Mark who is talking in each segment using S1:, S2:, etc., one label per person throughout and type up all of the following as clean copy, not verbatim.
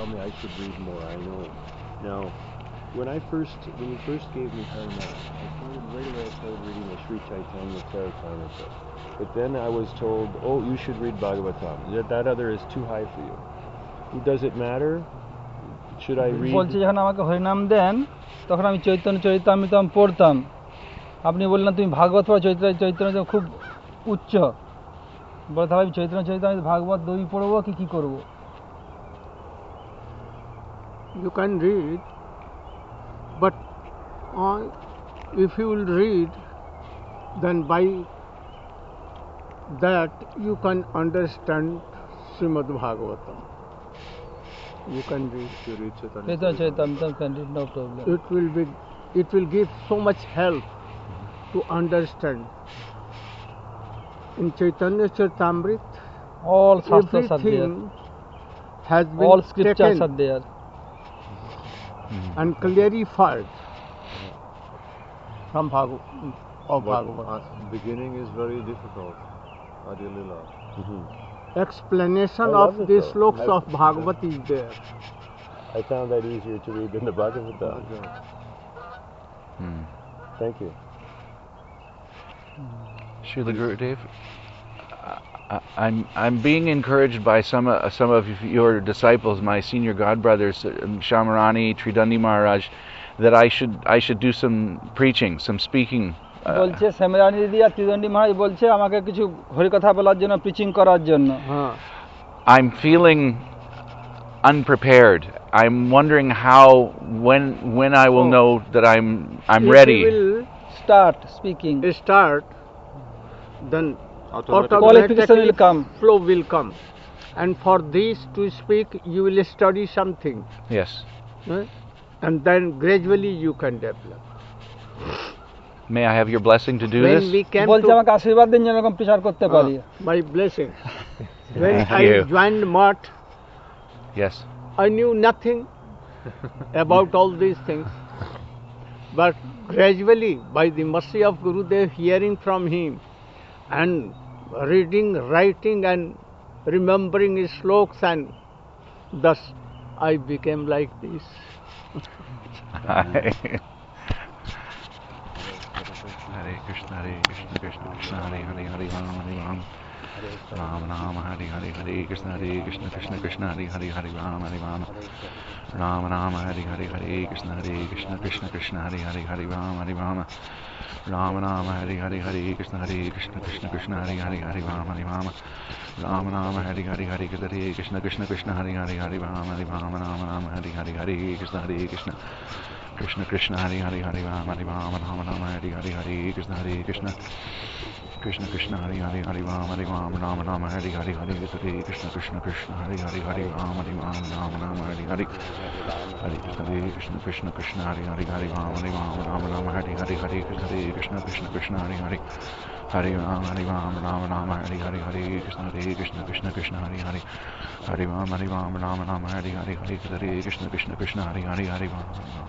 S1: me I should read more. I know. Now, when you first gave me Harinam, I started reading the Sri Chaitanya Charitamrita. But then I was told, oh, you should read Bhagavatam. That other is too high for you. Does it matter? Should I read?
S2: বলছে যখন আমাকে হরিনাম দেন তখন আমি চৈতন্য চরিতামৃতম পড়তাম। আপনি বললেন তুমি ভাগবত পড়ো, চৈতন্য খুব উচ্চ। বলে তাহলে আমি চৈতন্য চরিতামৃত ভাগবত দুই পড়বো কি করব?
S3: You can read, but if you will read, then by that you can understand Srimad Bhagavatam. You can read
S2: Chaitanya Charitamrita, can read, no problem.
S3: It will give so much help to understand. In Chaitanya Charitamrita,
S2: all shastras are there.
S3: everything has been
S2: All scriptures are there.
S3: And clarified from Bhagavad.
S1: Beginning is very difficult. Adi Lila.
S3: Explanation of the sloks of Bhagavad is there.
S1: I found that easier to read than the Bhagavatam. Thank you.
S4: Srila Gurudev, I'm being encouraged by some of your disciples, my senior godbrothers, Shamarani, Tridandi Maharaj, that I should do some preaching, some speaking.
S2: বলছে শ্যামরানী দিদি আর ত্রিদণ্ডী মহারাজ বলছে আমাকে কিছু হরি কথা বলার জন্য, preaching করার জন্য।
S4: I'm feeling unprepared. I'm wondering when I will know that I'm ready.
S3: If you will
S2: Start speaking.
S3: Then
S2: Qualification will come.
S3: Flow will come. And for this to speak, you will study something.
S4: Yes.
S3: And then gradually you can develop.
S4: May I have your blessing to do this?
S2: বলছে আমাকে আশীর্বাদ দিন যেন এরকম প্রচার করতে পারি।
S3: My blessing. When I
S4: you.
S3: joined Math,
S4: Yes.
S3: I knew nothing about all these things. But gradually, by the mercy of Gurudev, hearing from him and reading, writing and remembering his sloks, and thus I became like this.
S4: Hare Krishna, Krishna Krishna, Hare Hare, Hare Ram, Hare Ram, Ram Ram, Hare Hare, Hare Krishna, Krishna Krishna, Hare Hare, Hare Ram, Hare Ram, Ram Ram, Hare Hare, Hare Krishna, Krishna Krishna, Hare Hare, Hare Ram, Hare Ram, Ram Ram, Hare Hare, Hare Krishna, Krishna Krishna, Hare Hare, Hare Ram, Hare Ram, Ram Ram, Hare Hare, Hare Krishna, Krishna Hare Hare, Hare Ram, Hare Ram, Ram Ram, Hare Hare, Hare Krishna, Krishna Krishna, Hare Hare, Hare Ram, Hare Ram, Ram Ram, Hare Hare, Hare Krishna, Krishna Krishna, Hare Hare, Hare Ram, Hare Ram, Ram Ram, Hare Hare, Hare Krishna, Krishna Hare Hare, Hare Ram, Hare Ram, Ram Ram, Hare Hare, Hare Krishna, Krishna Hare Hare, Hare Ram, Hare Ram, Ram Ram, Hare Hare, Hare Krishna, Hare Hare, Hare Ram, Hare Ram, Ram Ram, Hare Hare, Hare Krishna, Hare Hare, Hare Ram, Hare Ram, Ram Ram, Hare Hare, Hare Krishna, Hare Hare, Hare Ram,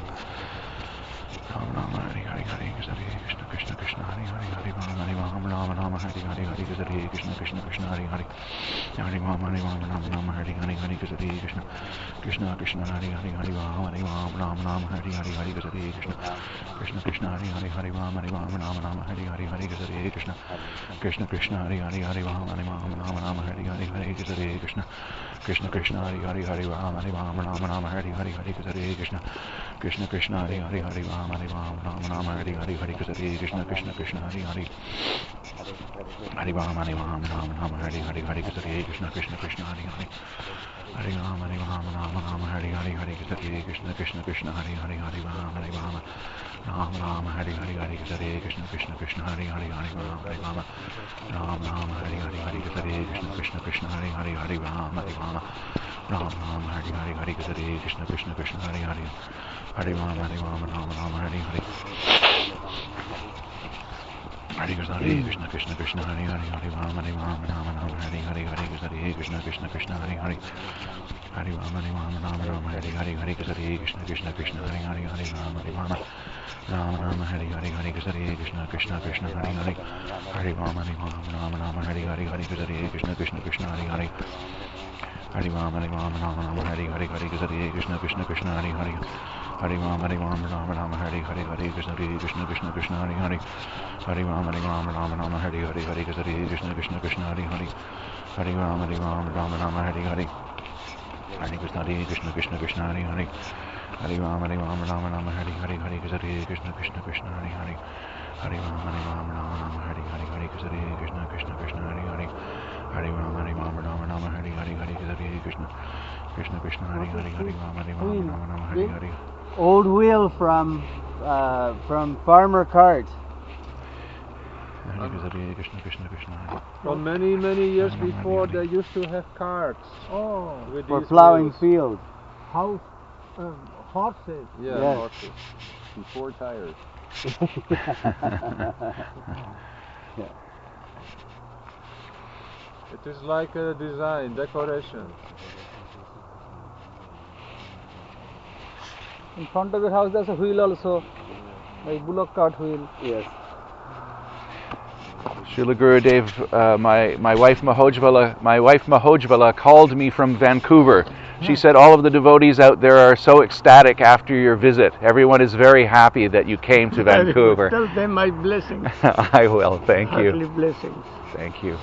S4: Ram Ram, Hare Hare, Hare Krishna, Hare Hare, Hare Ram, Hare Ram, Ram Ram, Hare Hare, Hare Krishna, Hare Hare, Hare Ram, Hare Ram, Ram Ram, Hare Hare, Hare Krishna, Hare Hare, Hare Ram, Hare Ram, Ram Ram, Hare Hare, Hare Krishna, Hare Hare, Hare Ram, Hare Ram, Ram Ram, Hare Hare, Hare Krishna, Hare Hare, Hare Ram, Hare Ram, Ram Ram, Hare Hare, Hare Krishna, Hare Hare, Hare Ram, Hare Ram, Ram Ram, Hare Hare, Hare Krishna, Hare Hare, Hare Ram, Hare Ram, Ram Ram, Hare Hare, Hare Krishna, Hare Hare, Hare Ram, Hare Ram, Ram Ram, Hare Hare, Hare Krishna, Hare Hare, Hare Ram, Hare Ram, Ram Ram, Hare Hare, Hare Krishna, Hare Hare, Hare Ram, Hare Ram, Ram Ram, Hare Hare, Hare Krishna, Hare Hare, Hare Ram, Hare Ram, Ram Ram, Hare Hare, Hare Krishna, Hare Hare, Hare Ram, Hare Ram, Ram Ram, Hare Hare, Hare Krishna, Hare Hare, Hare Ram, Hare Ram, Ram Ram, Hare Hare, Hare Krishna, Hare Hare, Hare Ram, Hare Ram, Ram Ram, Hare Hare, Hare Krishna, Hare Hare, Hare Ram, Hare Ram, Ram Ram, Hare Hare, Hare Krishna, Hare Hare, Hare Ram, Hare Ram, Ram Ram, Hare Hare, Hare Krishna, Hare Hare, Hare Ram, Hare Ram, Ram Ram, Hare Hare, Hare Krishna, Hare Hare, Hari Ram Rama Rama Hari Hari Hari Krishna Krishna Krishna Hari Hari Hari Ram Rama Rama Hari Hari Hari Krishna Krishna Krishna Hari Hari Hari Ram Rama Rama Hari Hari Hari Krishna Krishna Krishna Hari Hari Hari Ram Rama Rama Hari Hari Hari Krishna Krishna Krishna Hari Hari Hari Ram Rama Rama Hari Hari Hari Krishna Krishna Krishna Hari Hari Hari Ram Rama Rama Hari Hari Hari Krishna Krishna Krishna Hari Hari Hari Ram Rama Rama Hari Hari Hari Krishna Krishna Krishna Hari Hari Hari Ram Rama Hari Hari
S3: Old wheel from Farmer Cart.
S4: Hari Krishna Krishna Krishna Hari
S1: Well, many years
S4: Hari
S1: before,
S4: Hari.
S1: they used to have carts.
S3: Oh,
S1: With
S3: for
S1: these
S3: plowing
S1: wheels.
S3: fields. House, horses.
S1: Yeah,
S3: Yes.
S1: horses. And 4 tires. It is like a design, decoration.
S2: In front of your house there's a wheel also, like bullock cart wheel.
S3: Yes.
S4: Srila Gurudev, my wife Mahojbala called me from Vancouver. She said all of the devotees out there are so ecstatic after your visit. Everyone is very happy that you came to Vancouver.
S3: Tell them my blessings.
S4: I will, thank
S3: Heartily
S4: you.
S3: blessings.
S4: Thank you.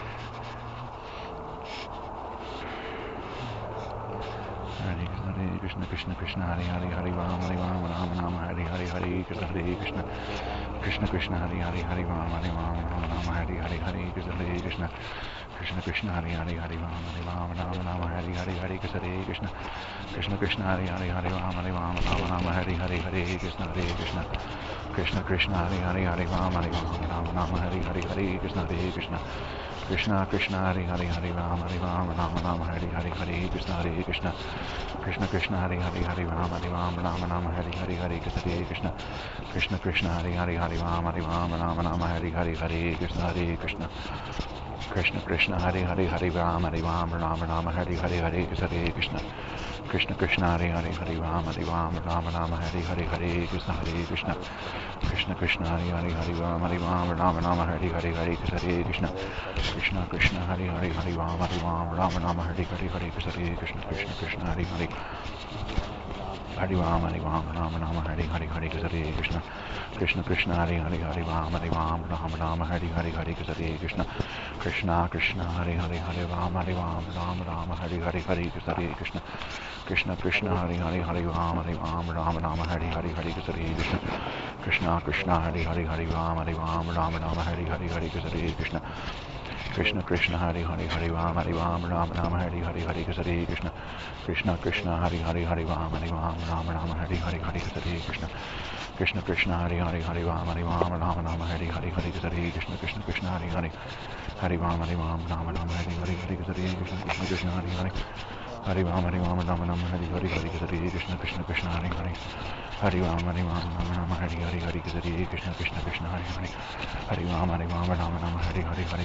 S4: Hare Krishna Krishna Krishna Hare Hare Hare Ram Rama Rama Hare Hare Hare Krishna Krishna Krishna Hare Hare Hare Ram Rama Hare Hare Hare Krishna Krishna Hare Hare Hare Ram Rama Hare Hare Hare Krishna Krishna Hare Hare Hare Ram Rama Hare Hare Hare Krishna Krishna Hare Hare Hare Ram Rama Hare Hare Hare Krishna Krishna Hare Hare Hare Ram Rama Hare Hare Hare Krishna Krishna Hare Hare Hare Ram Rama Hare Hare Hare Krishna Krishna Hare Hare Hare Ram Rama Hare Hare Hare Krishna Krishna Hare Hare Hare Ram Rama Hare Hare Hare Krishna Krishna Hare Hare Hare Ram Rama Hare Hare Hare Krishna Krishna Hare Hare Hare Ram Rama Hare Hare Hare Krishna Krishna Hare Hare Hare Ram Rama Hare Hare Hare Krishna Krishna Hare Hare Hare Ram Rama Hare Hare Hare Krishna Krishna Hare Hare Hare Ram Rama Hare Hare Hare Krishna Krishna Hare Hare Hare Ram Rama Hare Hare Hare Krishna Krishna Hare Hare Hare Ram Rama Hare Hare Hare Krishna Krishna Hare Hare Hare Ram Rama Hare Hare Hare Krishna Krishna Hare Hare Hare Ram Rama Hare Hare Hare Krishna Krishna Hare Hare Hare Ram Rama Hare Hare Hare Krishna Krishna Hare Hare Hare Ram Rama Hare Hare Hare Krishna Krishna Hare Hare Hare Ram Rama Hare Hare Hare Krishna Krishna Hare Hare Hare Ram Rama Hare Hare Hare Krishna Krishna Hare Hare Hare Ram Rama Hare Hare Hare Krishna Krishna Hare Hare Hare Ram Rama Hare Hare Hare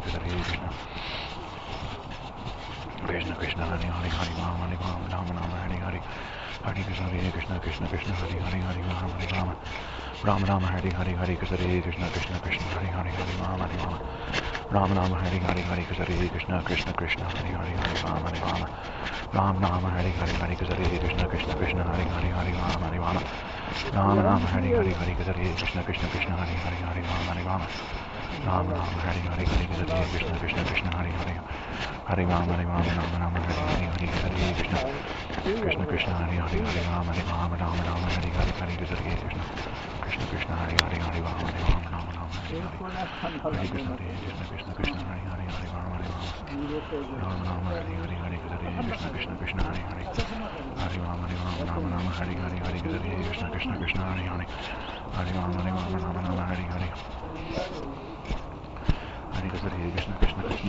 S4: Krishna Krishna Hare Hare Hare Ram Rama Hare Hare Hare Krishna Krishna Hare Hare Hare Rama Hare Hare Hare Krishna Krishna Hare Hare Hare Rama Hare Hare Hare Krishna Krishna Hare Hare Hare Rama Hare Hare Hare Krishna Krishna Hare Hare Hare Rama Hare Hare Hare Krishna Krishna Hare Hare Hare Rama Hare Hare Hare Krishna Krishna Hare Hare Hare Rama Hare Hare Hare Krishna Krishna Hare Hare Hare Rama Hare Hare Hare Krishna Krishna Hare Hare Hare Rama Hare Hare Krishna Krishna Hare Hare Hare Rama Hare Hare Hare Krishna Krishna Hare Hare Hare Rama Hare Hare Hare Krishna Krishna Hare Hare Hare Rama Hare Hare Hare Krishna Krishna Krishna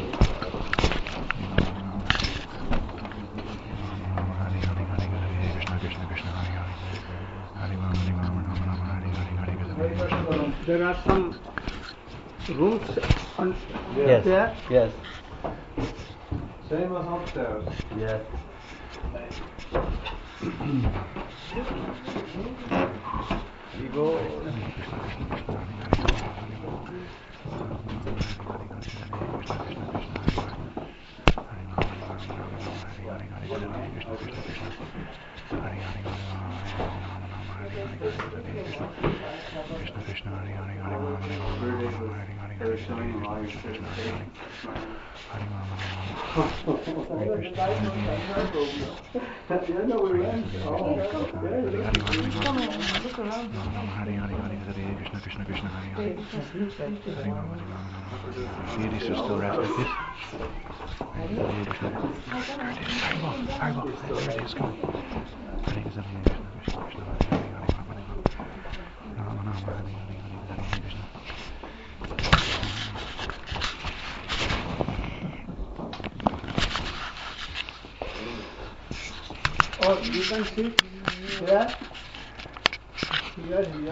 S3: There are some rooms on
S2: Yes.
S3: there.
S2: Yes.
S1: Same as upstairs.
S2: Yes.
S1: You go.
S4: Deities are still resting. Very well. There it is. Come on.
S3: Oh, you can sit here. Here.